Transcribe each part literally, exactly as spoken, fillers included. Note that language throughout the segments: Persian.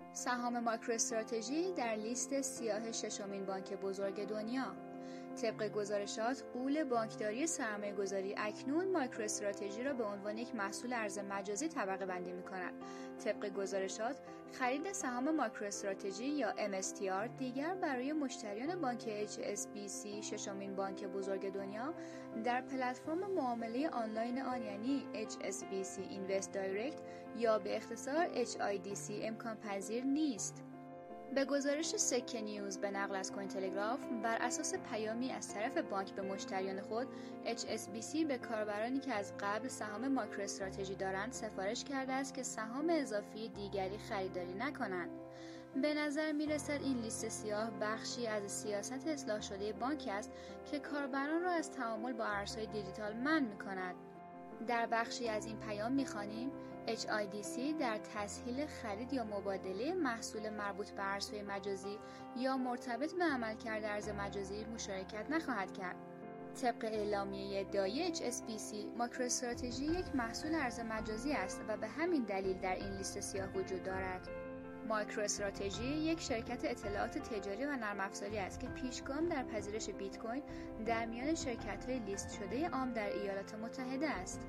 سهام ماکرو استراتژی در لیست سیاه ششمین بانک بزرگ دنیا. طبق گزارشات، غول بانکداری سرمایه‌گذاری اکنون ماکرو استراتژی را به عنوان یک محصول ارز مجازی طبقه بندی می‌کند. طبق گزارشات، خرید سهام ماکرو استراتژی یا ام اس تی آر دیگر برای مشتریان بانک اچ اس بی سی ششمین بانک بزرگ دنیا در پلتفرم معامله آنلاین آن یعنی اچ اس بی سی اینوست دایرکت یا به اختصار اچ آی دی سی امکان پذیر نیست. به گزارش سکه نیوز به نقل از کوین تلگراف، بر اساس پیامی از طرف بانک به مشتریان خود، اچ اس بی سی به کاربرانی که از قبل سهام ماکرو استراتژی دارند سفارش کرده است که سهام اضافی دیگری خریداری نکنند. به نظر می رسد این لیست سیاه بخشی از سیاست اصلاح شده بانک است که کاربران را از تعامل با ارزهای دیجیتال منع می کند. در بخشی از این پیام می‌خوانیم اچ آی دی سی در تسهیل خرید یا مبادله محصول مربوط به ارزهای مجازی یا مرتبط به عملکرد ارز مجازی مشارکت نخواهد کرد. طبق اعلامیه ادعایی اچ اس بی سی، ماکرو استراتژی یک محصول ارز مجازی است و به همین دلیل در این لیست سیاه وجود دارد. ماکرو استراتژی یک شرکت اطلاعات تجاری و نرم افزاری است که پیشگام در پذیرش بیت کوین در میان شرکت‌های لیست شده عام در ایالات متحده است.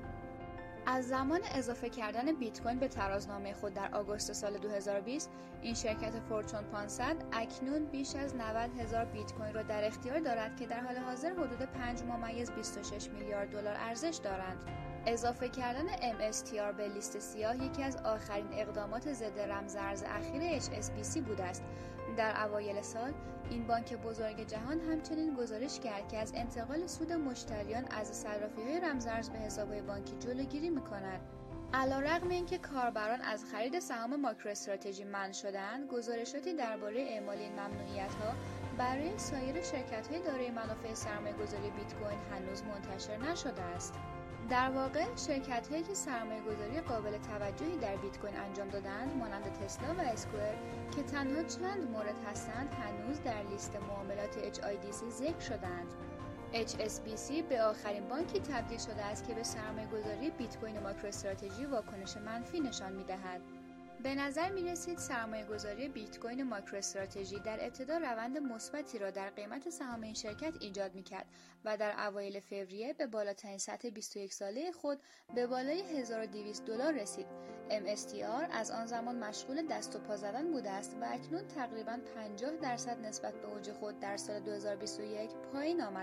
از زمان اضافه کردن بیت کوین به ترازنامه خود در آگوست سال دو هزار و بیست، این شرکت فورچون پانصد اکنون بیش از نود هزار بیت کوین را در اختیار دارد که در حال حاضر حدود پنج ممیز بیست و شش میلیارد دلار ارزش دارند. اضافه کردن ام اس تی آر به لیست سیاه یکی از آخرین اقدامات ضد رمزارز اخیر اچ اس بی سی بوده است. در اوایل سال، این بانک بزرگ جهان همچنین گزارش کرد که از انتقال سود مشتریان از صرافی‌های رمزارز به حساب‌های بانکی جلوگیری می‌کند. علیرغم اینکه کاربران از خرید سهام ماکرو استراتژی منع شدند، گزارشاتی درباره اعمال این ممنوعیت‌ها برای سایر شرکت‌های دارای منافع سرمایه‌گذاری بیت کوین هنوز منتشر نشده است. در واقع شرکت‌هایی که سرمایه‌گذاری قابل توجهی در بیت کوین انجام دادند، مانند تسلا و اسکوئر که تنها چند مورد هستند، هنوز در لیست معاملات اچ آی دی سی ذکر شدند. اچ اس بی سی به آخرین بانکی تبدیل شده است که به سرمایه‌گذاری بیت کوین ماکرو استراتژی واکنش منفی نشان می‌دهد. به نظر می رسید سرمایه‌گذاری بیت کوین ماکرو استراتژی در ابتدا روند مثبتی را در قیمت سهام این شرکت ایجاد می کرد و در اوایل فوریه به بالاترین سطح بیست و یک ساله خود به بالای هزار و دویست دلار رسید. ام اس تی آر از آن زمان مشغول دست و پا زدن بوده است و اکنون تقریباً پنجاه درصد نسبت به اوج خود در سال دو هزار و بیست و یک پایین آمد.